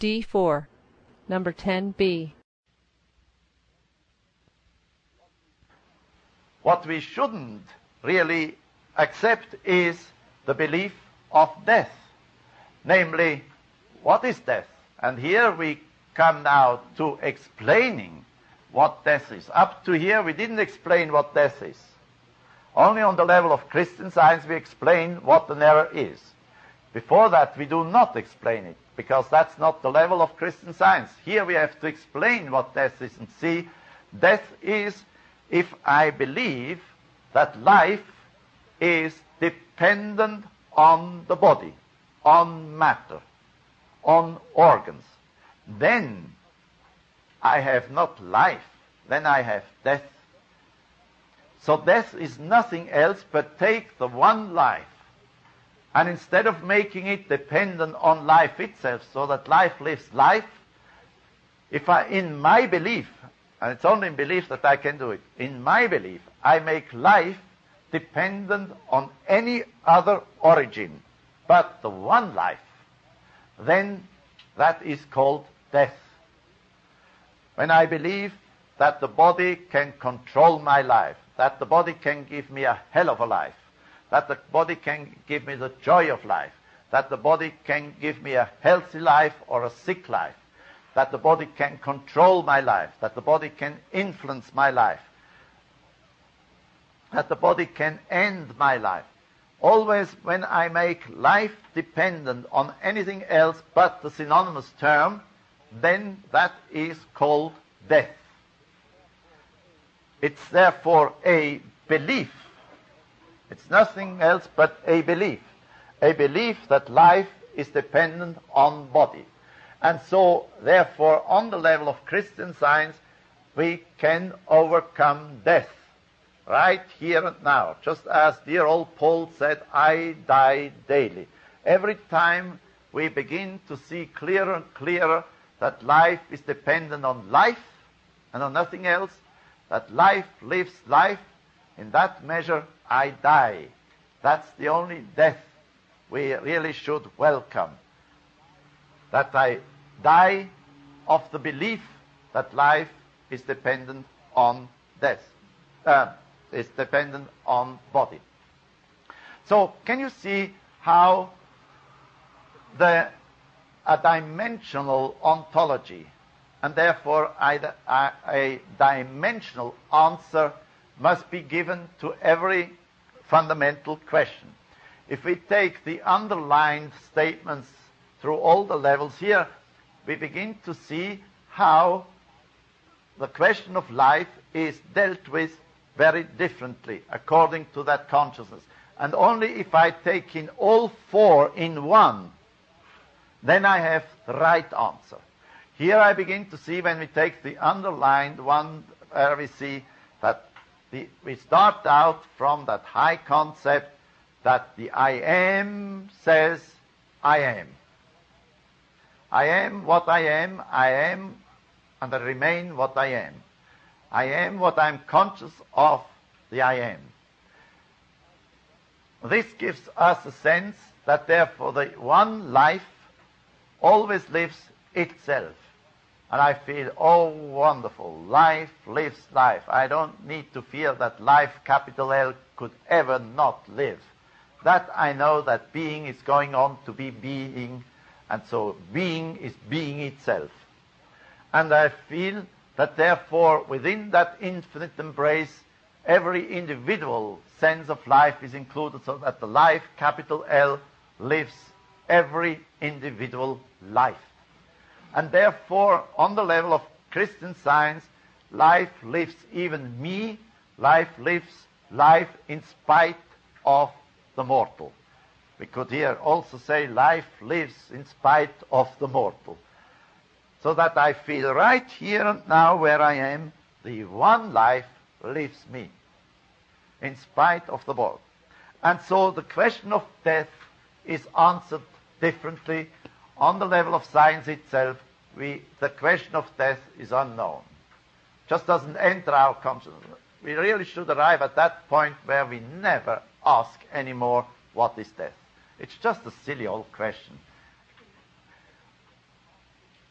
D4, number 10B. What we shouldn't really accept is the belief of death. Namely, what is death? And here we come now to explaining what death is. Up to here we didn't explain what death is. Only on the level of Christian Science we explain what an error is. Before that we do not explain it, because that's not the level of Christian Science. Here we have to explain what death is and see death is if I believe that life is dependent on the body, on matter, on organs. Then I have not life, then I have death. So death is nothing else but take the one life, and instead of making it dependent on life itself, so that life lives life, if I, in my belief, and it's only in belief that I can do it, in my belief, I make life dependent on any other origin but the one life, then that is called death. When I believe that the body can control my life, that the body can give me a hell of a life, that the body can give me the joy of life, that the body can give me a healthy life or a sick life, that the body can control my life, that the body can influence my life, that the body can end my life. Always when I make life dependent on anything else but the synonymous term, then that is called death. It's therefore a belief. It's nothing else but a belief that life is dependent on body. And so, therefore, on the level of Christian Science, we can overcome death right here and now. Just as dear old Paul said, I die daily. Every time we begin to see clearer and clearer that life is dependent on life and on nothing else, that life lives life, in that measure I die. That's the only death we really should welcome. That I die of the belief that life is dependent on death, is dependent on body. So can you see how a dimensional ontology, and therefore a dimensional answer, must be given to every fundamental question. If we take the underlined statements through all the levels here, we begin to see how the question of life is dealt with very differently according to that consciousness. And only if I take in all four in one, then I have the right answer. Here I begin to see, when we take the underlined one, where we see that we start out from that high concept that the I am says I am. I am what I am, and I remain what I am. I am what I'm conscious of, the I am. This gives us a sense that therefore the one life always lives itself. And I feel, oh, wonderful, life lives life. I don't need to fear that life, capital L, could ever not live. That I know that being is going on to be being, and so being is being itself. And I feel that therefore within that infinite embrace, every individual sense of life is included, so that the life, capital L, lives every individual life. And therefore, on the level of Christian Science, life lives even me, life lives life in spite of the mortal. We could here also say life lives in spite of the mortal. So that I feel right here and now where I am, the one life lives me, in spite of the mortal. And so the question of death is answered differently. On the level of science itself, the question of death is unknown. Just doesn't enter our consciousness. We really should arrive at that point where we never ask anymore, what is death? It's just a silly old question.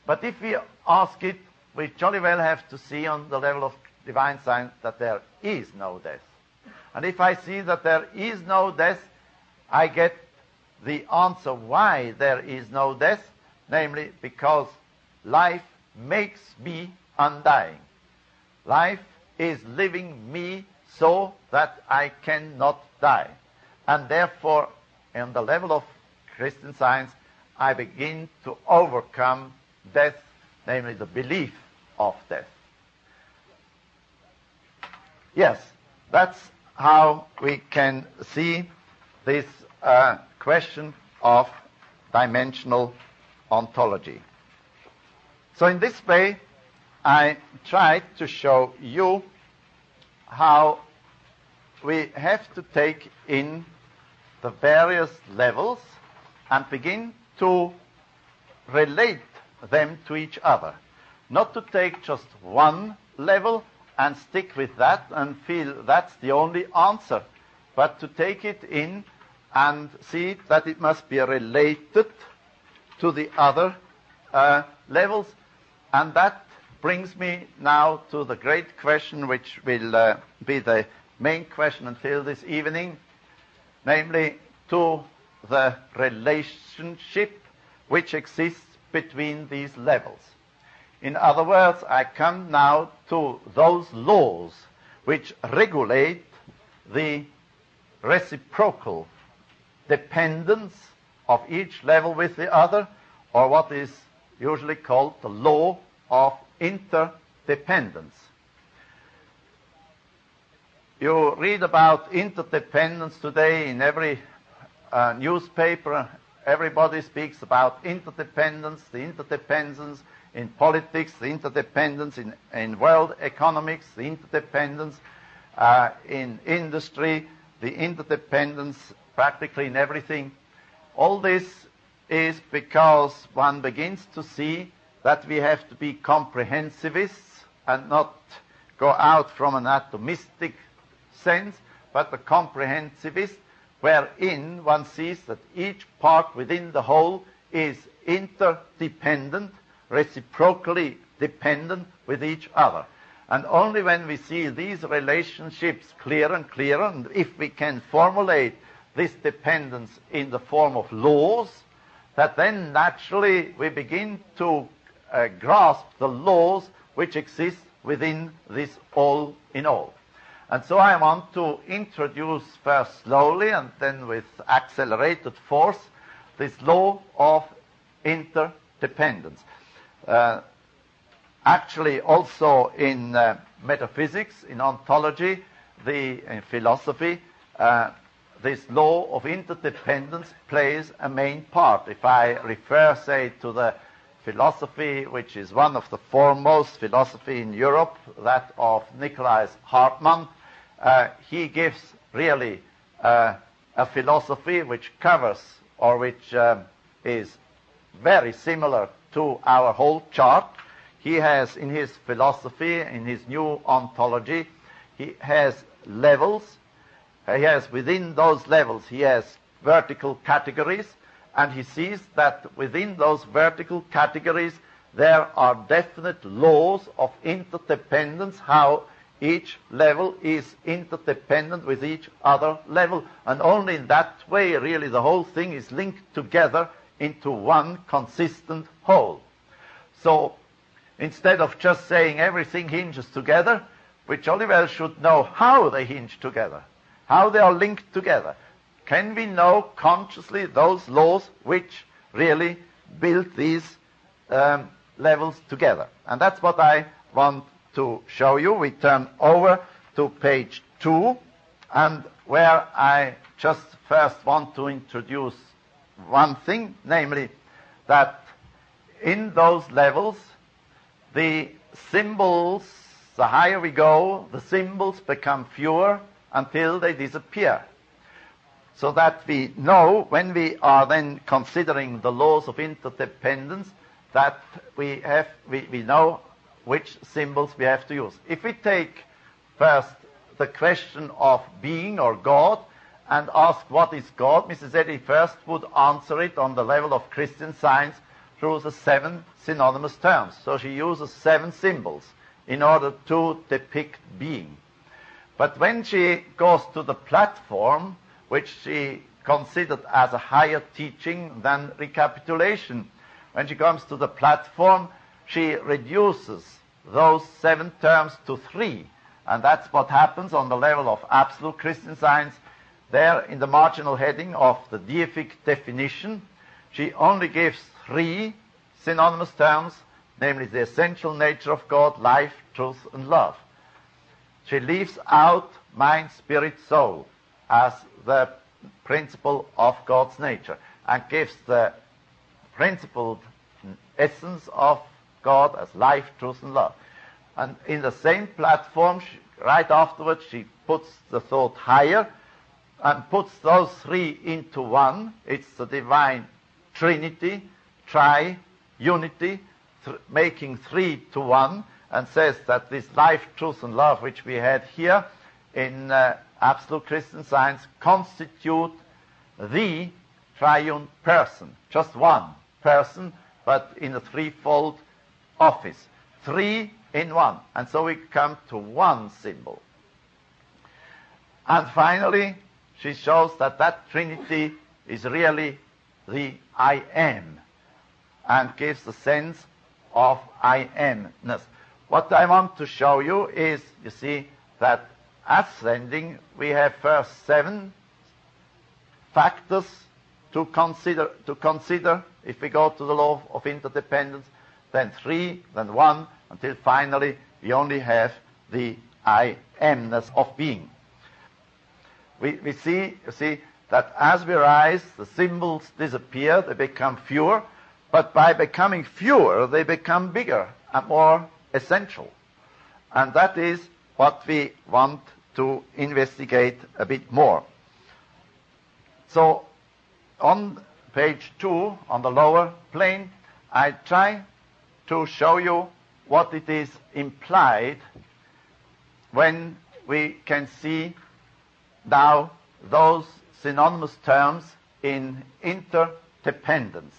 But if we ask it, we jolly well have to see on the level of divine science that there is no death. And if I see that there is no death, I get the answer why there is no death, namely because life makes me undying. Life is living me so that I cannot die. And therefore, on the level of Christian Science, I begin to overcome death, namely the belief of death. Yes, that's how we can see this question of dimensional ontology. So in this way, I tried to show you how we have to take in the various levels and begin to relate them to each other. Not to take just one level and stick with that and feel that's the only answer, but to take it in and see that it must be related to the other levels. And that brings me now to the great question, which will be the main question until this evening, namely to the relationship which exists between these levels. In other words, I come now to those laws which regulate the reciprocal dependence of each level with the other, or what is usually called the law of interdependence. You read about interdependence today in every newspaper. Everybody speaks about interdependence, the interdependence in politics, the interdependence in world economics, the interdependence in industry, the interdependence practically in everything. All this is because one begins to see that we have to be comprehensivists and not go out from an atomistic sense, but the comprehensivist, wherein one sees that each part within the whole is interdependent, reciprocally dependent with each other. And only when we see these relationships clearer and clearer, and if we can formulate this dependence in the form of laws, that then naturally we begin to grasp the laws which exist within this all in all. And so I want to introduce first slowly and then with accelerated force this law of interdependence. Actually also in metaphysics, in ontology, in philosophy, this law of interdependence plays a main part. If I refer, say, to the philosophy which is one of the foremost philosophy in Europe, that of Nicholas Hartmann, he gives really a philosophy which covers, or which is very similar to our whole chart. He has in his philosophy, in his new ontology, he has levels. He has within those levels, he has vertical categories, and he sees that within those vertical categories there are definite laws of interdependence, how each level is interdependent with each other level, and only in that way really the whole thing is linked together into one consistent whole. So instead of just saying everything hinges together, we jolly well should know how they hinge together, how they are linked together. Can we know consciously those laws which really build these levels together? And that's what I want to show you. We turn over to page 2, and where I just first want to introduce one thing, namely that in those levels, the symbols, the higher we go, the symbols become fewer until they disappear. So that we know, when we are then considering the laws of interdependence, that we know which symbols we have to use. If we take first the question of being or God and ask what is God, Mrs. Eddy first would answer it on the level of Christian Science through the 7 synonymous terms. So she uses 7 symbols in order to depict being. But when she goes to the platform, which she considered as a higher teaching than recapitulation, when she comes to the platform, she reduces those 7 terms to 3. And that's what happens on the level of absolute Christian Science. There, in the marginal heading of the deific definition, she only gives 3 synonymous terms, namely the essential nature of God, life, truth, and love. She leaves out mind, spirit, soul as the principle of God's nature, and gives the principled essence of God as life, truth, and love. And in the same platform, right afterwards, she puts the thought higher and puts those 3 into one. It's the divine Trinity, tri-unity, making 3 to 1, and says that this life, truth, and love, which we had here in absolute Christian Science, constitute the triune person. Just one person, but in a threefold office. 3 in 1. And so we come to one symbol. And finally, she shows that that Trinity is really the I am, and gives the sense of I amness. What I want to show you is, you see, that ascending, we have first 7 factors to consider if we go to the law of interdependence, then 3, then 1, until finally we only have the I amness of being. We see, you see, that as we rise, the symbols disappear, they become fewer, but by becoming fewer, they become bigger and more essential. And that is what we want to investigate a bit more. So, on page 2, on the lower plane, I try to show you what it is implied when we can see now those synonymous terms in interdependence.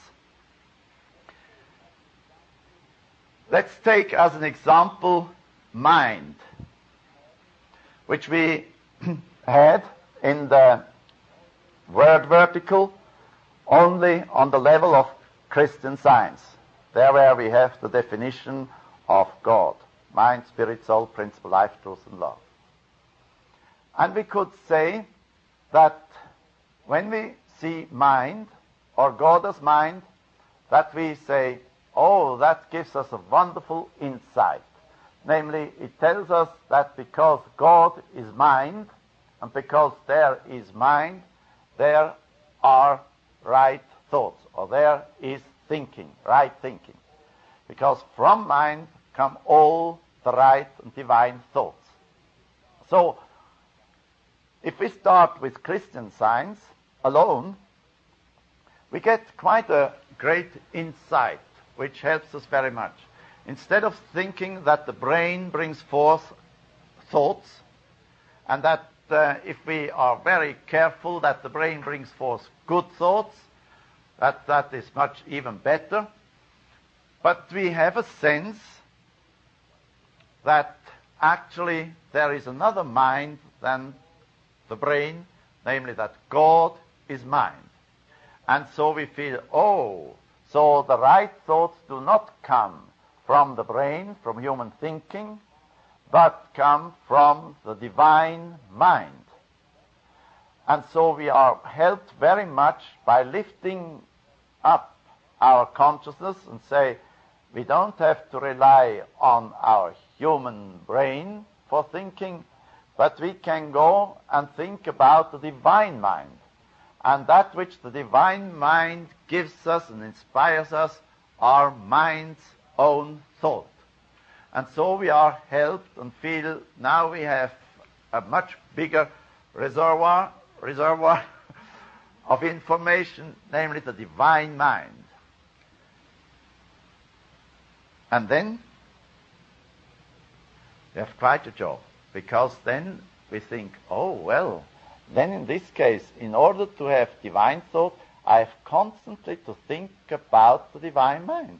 Let's take as an example mind, which we had in the word vertical only on the level of Christian Science. There where we have the definition of God: mind, spirit, soul, principle, life, truth, and love. And we could say that when we see mind, or God as mind, that we say, oh, that gives us a wonderful insight. Namely, it tells us that because God is mind, and because there is mind, there are right thoughts, or there is thinking, right thinking. Because from mind come all the right and divine thoughts. So, if we start with Christian Science alone, we get quite a great insight, which helps us very much. Instead of thinking that the brain brings forth thoughts, and that if we are very careful that the brain brings forth good thoughts, that is much even better. But we have a sense that actually there is another mind than the brain, namely that God is mind. And so we feel, oh, so the right thoughts do not come from the brain, from human thinking, but come from the divine mind. And so we are helped very much by lifting up our consciousness and say, we don't have to rely on our human brain for thinking, but we can go and think about the divine mind. And that which the divine mind gives us and inspires us are mind's own thought. And so we are helped and feel now we have a much bigger reservoir of information, namely the divine mind. And then we have quite a job, because then we think, oh, well, then in this case, in order to have divine thought, I have constantly to think about the divine mind.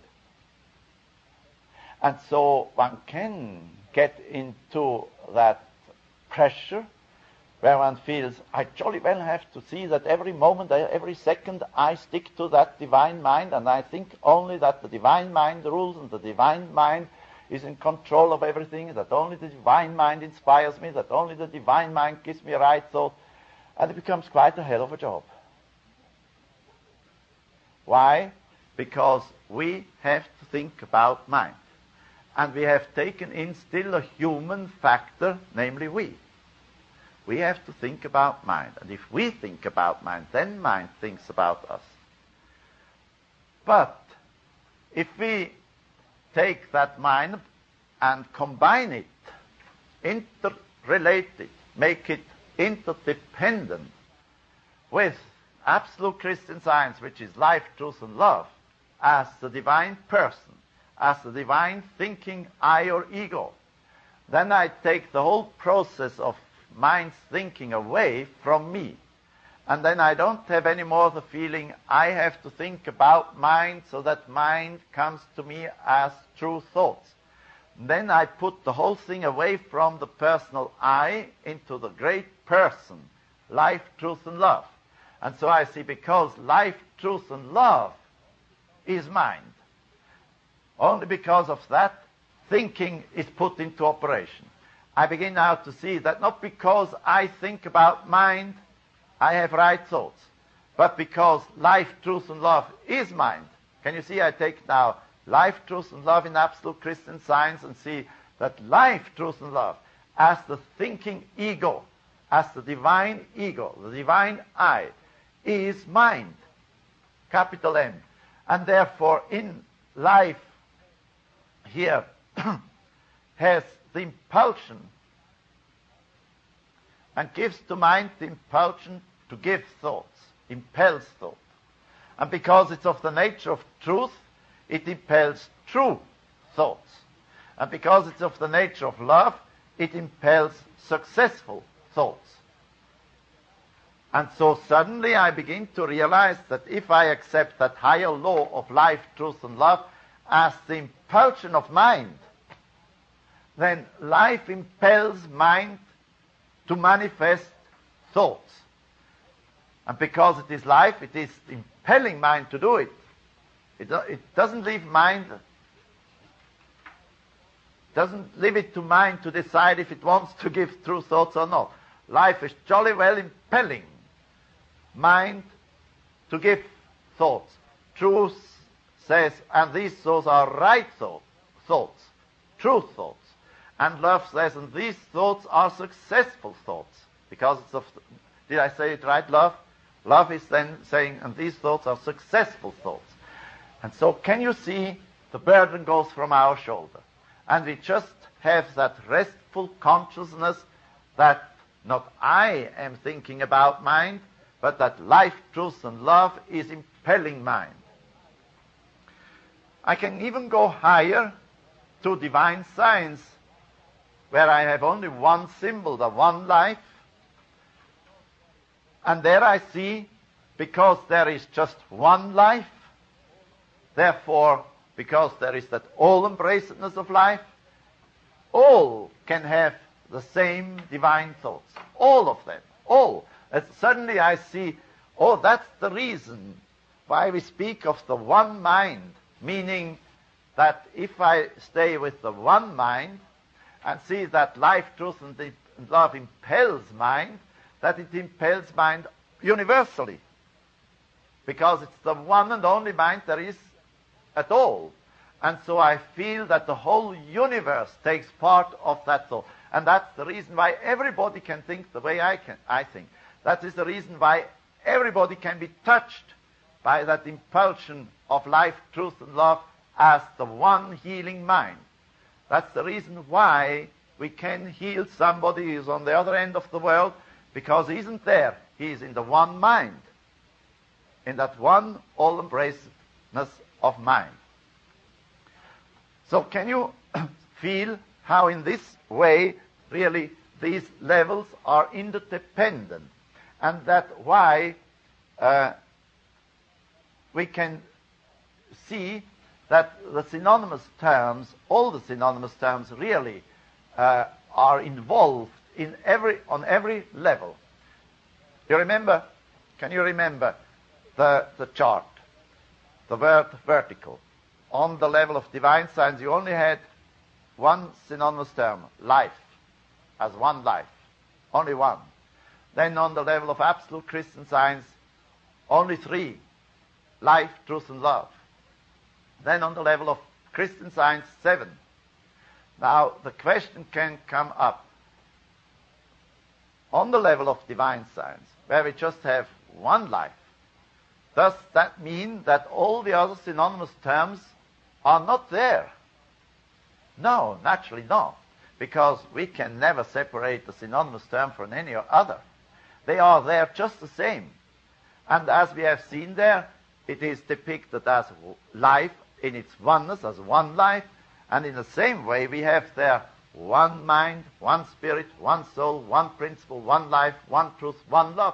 And so one can get into that pressure where one feels, I jolly well have to see that every moment, every second, I stick to that divine mind, and I think only that the divine mind rules, and the divine mind is in control of everything, that only the divine mind inspires me, that only the divine mind gives me a right thought, and it becomes quite a hell of a job. Why? Because we have to think about mind. And we have taken in still a human factor, namely we. We have to think about mind. And if we think about mind, then mind thinks about us. But if we take that mind and combine it, interrelate it, make it interdependent with absolute Christian Science, which is life, truth, and love, as the divine person, as the divine thinking I or ego, then I take the whole process of mind's thinking away from me. And then I don't have any more the feeling I have to think about mind so that mind comes to me as true thoughts. Then I put the whole thing away from the personal I into the great person, life, truth, and love. And so I see, because life, truth, and love is mind, only because of that, thinking is put into operation. I begin now to see that not because I think about mind, I have right thoughts, but because life, truth, and love is mind. Can you see? I take now life, truth, and love in absolute Christian Science and see that life, truth, and love as the thinking ego, as the divine ego, the divine I, is mind, capital M. And therefore in life here has the impulsion and gives to mind the impulsion to give thoughts, impels thought. And because it's of the nature of truth, it impels true thoughts. And because it's of the nature of love, it impels successful thoughts. And so suddenly I begin to realize that if I accept that higher law of life, truth, and love as the impulsion of mind, then life impels mind to manifest thoughts. And because it is life, it is impelling mind to do it. It doesn't leave mind, doesn't leave it to mind to decide if it wants to give true thoughts or not. Life is jolly well impelling mind to give thoughts. Truth says, and these thoughts are right thoughts, true thoughts. And love says, and these thoughts are successful thoughts. Because it's of, did I say it right, love? Love is then saying, and these thoughts are successful thoughts. And so can you see the burden goes from our shoulder? And we just have that restful consciousness that not I am thinking about mind, but that life, truth, and love is impelling mind. I can even go higher to divine science, where I have only one symbol, the one life. And there I see, because there is just one life, therefore, because there is that all-embracedness of life, all can have the same divine thoughts. All of them. All. And suddenly I see, oh, that's the reason why we speak of the one mind, meaning that if I stay with the one mind and see that life, truth, and love impels mind, that it impels mind universally. Because it's the one and only mind there is at all. And so I feel that the whole universe takes part of that thought. And that's the reason why everybody can think the way I think. That is the reason why everybody can be touched by that impulsion of life, truth, and love as the one healing mind. That's the reason why we can heal somebody who's on the other end of the world, because he isn't there. He is in the one mind, in that one all-embracingness of mind. So can you feel how in this way really these levels are interdependent, and that why we can see that the synonymous terms, all the synonymous terms really are involved on every level. Can you remember the chart, the word vertical? On the level of divine science, you only had one synonymous term, life, as one life, only one. Then on the level of absolute Christian science, only three, life, truth, and love. Then on the level of Christian science, 7. Now, the question can come up. On the level of divine science, where we just have one life, does that mean that all the other synonymous terms are not there? No, naturally not, because we can never separate the synonymous term from any other. They are there just the same. And as we have seen there, it is depicted as life in its oneness, as one life, and in the same way we have there one mind, one spirit, one soul, one principle, one life, one truth, one love.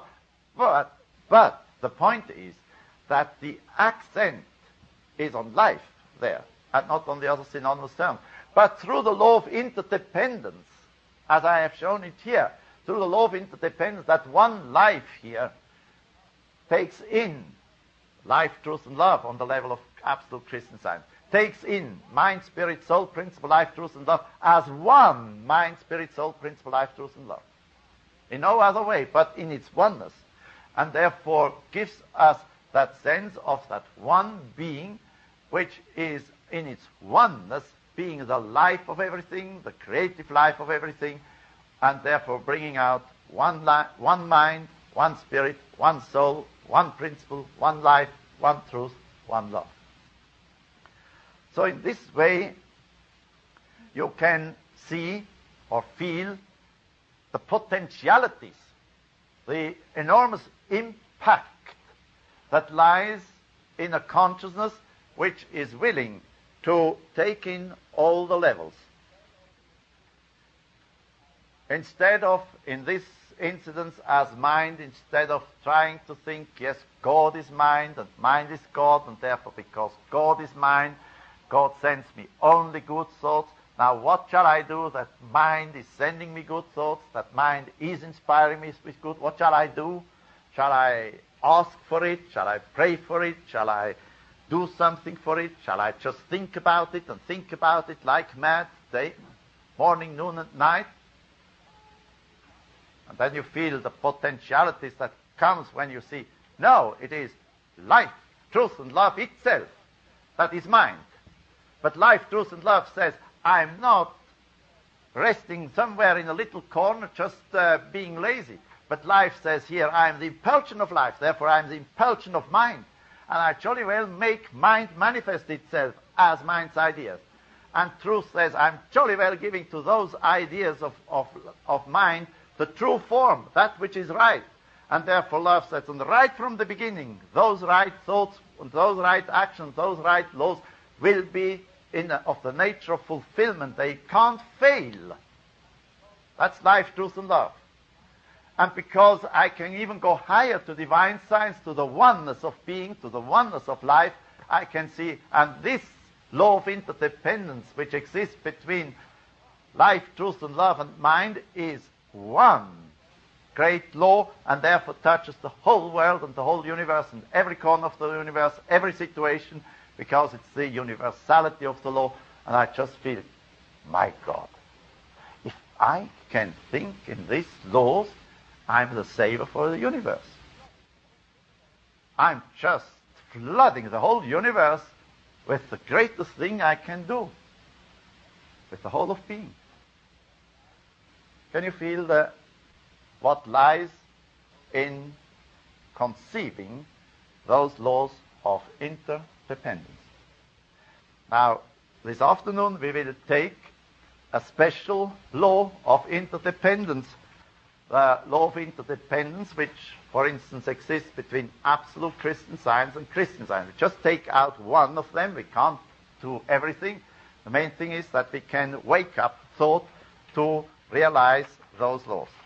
But the point is that the accent is on life there, and not on the other synonymous term. But through the law of interdependence, as I have shown it here, through the law of interdependence, that one life here takes in life, truth, and love on the level of absolute Christian science, takes in mind, spirit, soul, principle, life, truth, and love as one mind, spirit, soul, principle, life, truth, and love. In no other way, but in its oneness. And therefore gives us that sense of that one being, which is in its oneness, being the life of everything, the creative life of everything, and therefore bringing out one mind, one spirit, one soul, one principle, one life, one truth, one love. So in this way, you can see or feel the potentialities, the enormous impact that lies in a consciousness which is willing to take in all the levels. Instead of, in this incidence as mind, instead of trying to think, yes, God is mind and mind is God, and therefore because God is mind, God sends me only good thoughts. Now what shall I do that mind is sending me good thoughts, that mind is inspiring me with good? What shall I do? Shall I ask for it? Shall I pray for it? Shall I do something for it? Shall I just think about it and think about it like mad, day, morning, noon, and night? And then you feel the potentialities that comes when you see, no, it is life, truth, and love itself that is mind. But life, truth, and love says, I'm not resting somewhere in a little corner just being lazy. But life says here, I am the impulsion of life, therefore I am the impulsion of mind. And I jolly well make mind manifest itself as mind's ideas. And truth says, I'm jolly well giving to those ideas of mind the true form, that which is right. And therefore love says, and right from the beginning, those right thoughts, and those right actions, those right laws will be of the nature of fulfillment. They can't fail. That's life, truth, and love. And because I can even go higher to divine science, to the oneness of being, to the oneness of life, I can see, and this law of interdependence which exists between life, truth, and love and mind is one great law, and therefore touches the whole world and the whole universe and every corner of the universe, every situation, because it's the universality of the law. And I just feel, my God, if I can think in these laws, I'm the savior for the universe. I'm just flooding the whole universe with the greatest thing I can do, with the whole of being. Can you feel what lies in conceiving those laws of interdependence? Now, this afternoon we will take a special law of interdependence, the law of interdependence which, for instance, exists between absolute Christian science and Christian science. We just take out one of them. We can't do everything. The main thing is that we can wake up thought to realize those laws.